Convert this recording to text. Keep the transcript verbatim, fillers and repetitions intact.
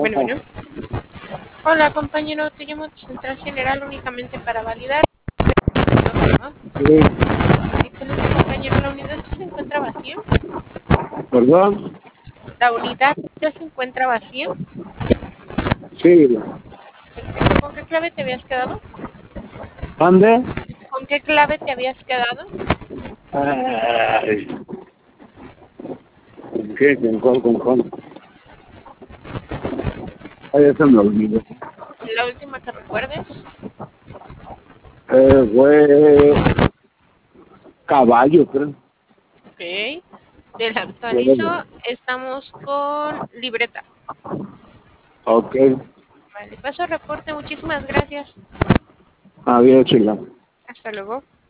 Bueno, bueno. Hola, compañero, te llamo de Central General únicamente para validar. ¿No? Sí, Excelente, compañero. ¿La unidad ya se encuentra vacía? perdón. ¿La unidad ya se encuentra vacía? Sí, Perfecto. ¿Con qué clave te habías quedado? ¿dónde? ¿Con qué clave te habías quedado? Ay, ¿con qué? ¿Con cuál? ¿Con cuál? Ay, eso me olvidó. La última que recuerdes. Eh, fue caballo, creo. Ok. Te la actualizo. Bueno, Estamos con libreta. ok, Vale, paso reporte. Muchísimas gracias. había chila. Hasta luego.